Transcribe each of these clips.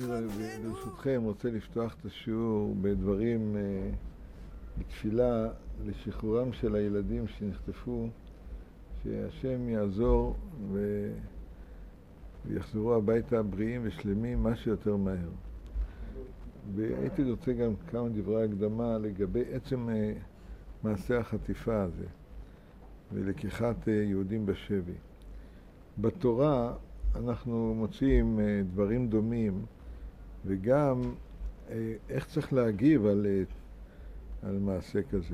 ברשותכם רוצה לפתוח את השיעור בדברים בתפילה לשחרורם של הילדים שנחטפו, שהשם יעזור ויחזרו הביתה בריאים ושלמים מה שיותר מהר. והייתי רוצה גם כמה דברי הקדמה לגבי עצם מעשה החטיפה הזה ולקיחת יהודים בשבי. בתורה אנחנו מוצאים דברים דומים, וגם איך צריך להגיב על מעשה כזה.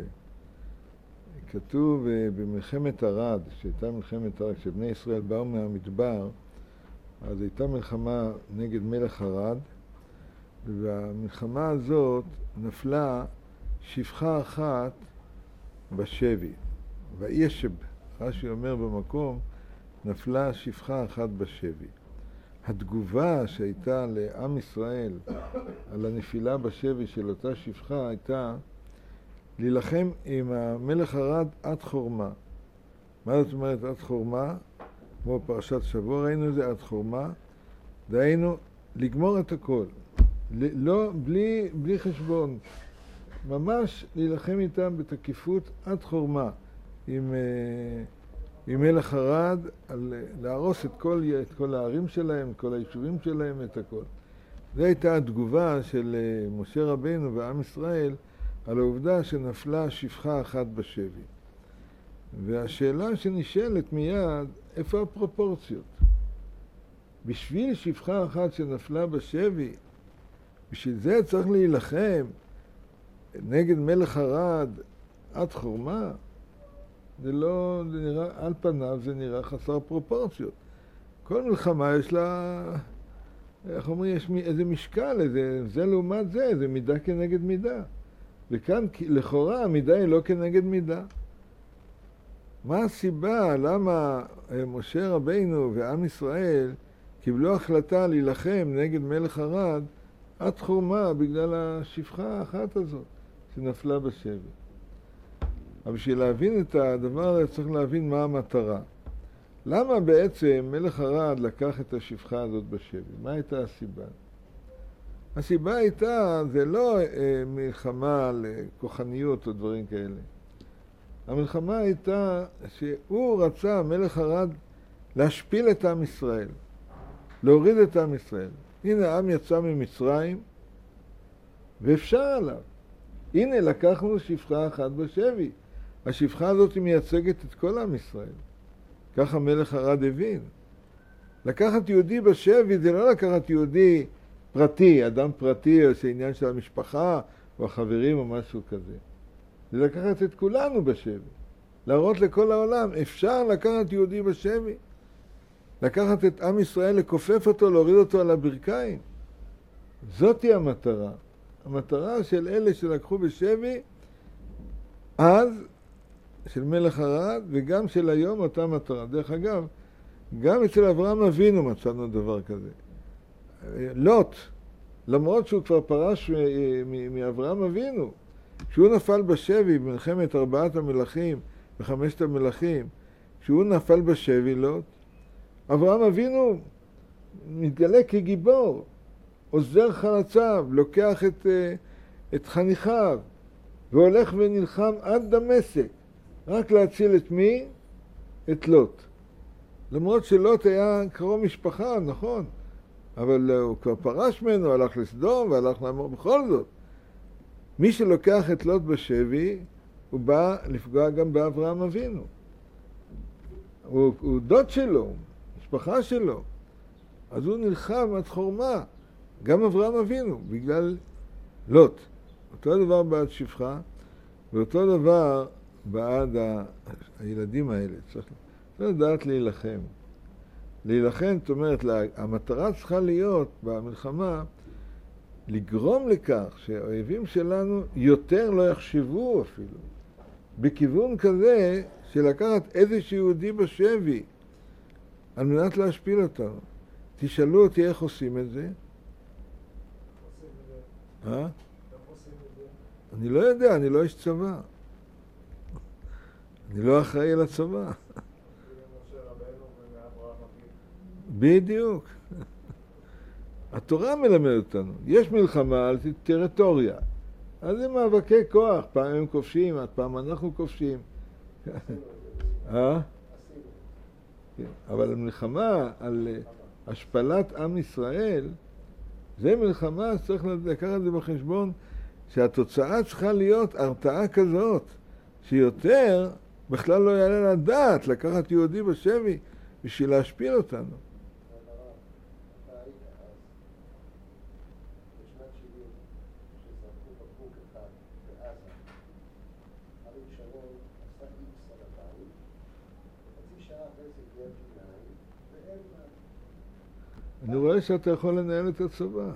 כתוב במלחמת ארד, שהייתה מלחמת ארד, כשבני ישראל באו מהמדבר, אז הייתה מלחמה נגד מלך ארד, והמלחמה הזאת נפלה שפחה אחת בשבי. וישב, רש"י אומר במקום, נפלה שפחה אחת בשבי. התגובה שהייתה לעם ישראל על הנפילה בשבי של אותה שפחה הייתה להילחם עם המלך ארד עד חורמה. מה זאת אומרת עד חורמה? כמו פרשת שבוע ראינו את זה, עד חורמה. דהיינו לגמור את הכל. לא, בלי חשבון. ממש להילחם איתם בתקיפות עד חורמה. עם מלך ארד, להרוס את כל הערים שלהם, את כל היישובים שלהם, את הכל. זו הייתה התגובה של משה רבינו ועם ישראל על העובדה שנפלה שפחה אחת בשבי. והשאלה שנשאלת מיד, איפה הפרופורציות? בשביל שפחה אחת שנפלה בשבי, בשביל זה צריך להילחם נגד מלך ארד עד חורמה? זה נראה, על פניו זה נראה חסר פרופורציות. כל מלחמה יש לה, איך אומרים, יש איזה משקל, זה לעומת זה מידה כנגד מידה. וכאן לכאורה המידה היא לא כנגד מידה. מה הסיבה למה משה רבינו ועם ישראל קיבלו החלטה להילחם נגד מלך ארד עד חורמה בגלל השפחה האחת הזאת שנפלה בשבי? אבל בשביל להבין את הדבר הזה צריך להבין מה המטרה. למה בעצם מלך ארד לקח את השפחה הזאת בשבי? מה הייתה הסיבה? הסיבה הייתה, זה לא מלחמה על כוחניות או דברים כאלה. המלחמה הייתה שהוא רצה, מלך ארד, להשפיל את עם ישראל, להוריד את עם ישראל. הנה העם יצא ממצרים ואפשר עליו. הנה לקחנו שפחה אחת בשבי. השפחה הזאת היא מייצגת את כל עם ישראל. ככה מלך ארד הבין. לקחת יהודי בשבי זה לא לקחת יהודי פרטי, אדם פרטי, או שעניין של המשפחה או החברים או משהו כזה. זה לקחת את כולנו בשבי. להראות לכל העולם, אפשר לקחת יהודי בשבי. לקחת את עם ישראל, לכופף אותו, להוריד אותו על הברכיים. זאת היא המטרה. המטרה של אלה שלקחו בשבי, אז של מלך ארד, וגם של היום אותה מטרה. דרך אגב, גם אצל אברהם אבינו מצאנו דבר כזה. לוט, למרות שהוא כבר פרש מאברהם אבינו, כשהוא נפל בשבי במלחמת 4 המלכים ו5 המלכים, כשהוא נפל בשבי לוט, אברהם אבינו מתגלה כגיבור, עוזר חלציו, לוקח את חניכיו, והולך ונלחם עד דמשק, רק להציל את מי? את לוט. למרות שלוט היה קרוב משפחה, נכון, אבל הוא כבר פרש ממנו, הלך לסדום והלך לעמור בכל זאת. מי שלוקח את לוט בשבי, הוא בא לפגוע גם באברהם אבינו. הוא דוד שלו, משפחה שלו. אז הוא נלחם עד חורמה, גם אברהם אבינו, בגלל לוט. אותו דבר בעד שפחה, ואותו דבר בעד הילדים האלה. צריך לדעת להילחם. להילחם, זאת אומרת, המטרה צריכה להיות במלחמה, לגרום לכך שהאויבים שלנו יותר לא יחשבו אפילו. בכיוון כזה של לקחת איזשהו יהודי בשבי, על מנת להשפיל אותנו. תשאלו אותי איך עושים את זה. אני לא יודע, אני לא איש צבא. אני לא אחראי על הצבא. בדיוק. התורה מלמדת אותנו, יש מלחמה על טריטוריה, אז זה מאבקי כוח, פעם הם כובשים, פעם אנחנו כובשים. אבל המלחמה על השפלת עם ישראל, זה מלחמה שצריך לקחת את זה בחשבון, שהתוצאה צריכה להיות הרתעה כזאת, שיותר בכלל לא יעלה לדעת לקחת יהודי בשבי בשביל להשפיל אותנו. אני רואה שאתה יכול לנהל את הצבא.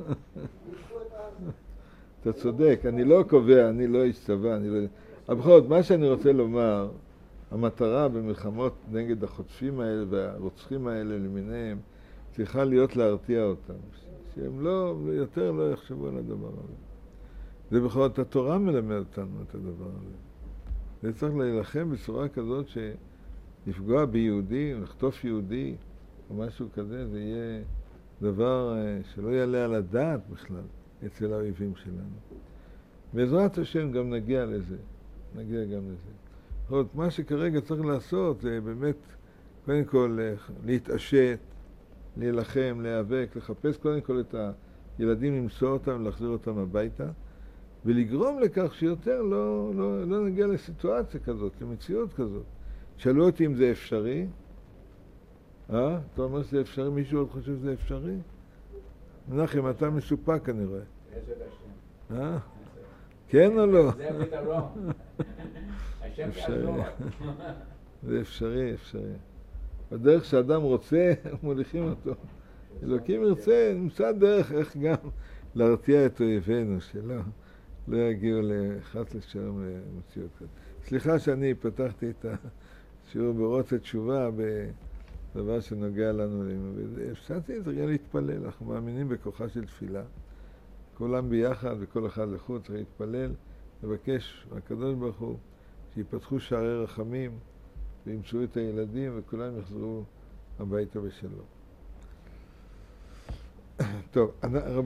אתה צודק, אני לא קובע, אני לא איש צבא, אבל בכל זאת, מה שאני רוצה לומר, המטרה במלחמות נגד החוטפים האלה והרוצחים האלה למיניהם, צריכה להיות להרתיע אותם, שהם יותר לא יחשבו על הדבר הזה. זה בכל זאת, התורה מלמד אותנו את הדבר הזה. זה צריך להילחם בצורה כזאת שלפגוע ביהודי, לחטוף יהודי, או משהו כזה, זה יהיה דבר שלא יעלה על הדעת בכלל אצל האויבים שלנו. בעזרת השם גם נגיע לזה, נגיע גם לזה. עוד מה שכרגע צריך לעשות זה באמת, קודם כל להתעשת, להילחם, להיאבק, לחפש קודם כל את הילדים, למצוא אותם, להחזיר אותם הביתה, ולגרום לכך שיותר לא נגיע לסיטואציה כזאת, למציאות כזאת. שאלו אותי אם זה אפשרי, אתה אומר שזה אפשרי? מישהו עוד חושב שזה אפשרי? מנחם, אתה מסופק אני רואה. יש את השם. כן או לא? זה הפתרון. השם יעזור. זה אפשרי, אפשרי. בדרך שאדם רוצה, מוליכים אותו. אלוקים ירצה, נמצא דרך איך גם להרתיע את אויבינו, שלא יגיעו לחס לשלום למציאות כזאת. סליחה שאני פתחתי את השיעור ברוץ התשובה דבר שנוגע לנו, אפשרתי את זה גם להתפלל, אנחנו מאמינים בכוחה של תפילה. כולם ביחד וכל אחד לחוד צריך להתפלל, לבקש מהקדוש ברוך הוא שיפתחו שערי רחמים וימצאו את הילדים וכולם יחזרו הביתה בשלום. טוב,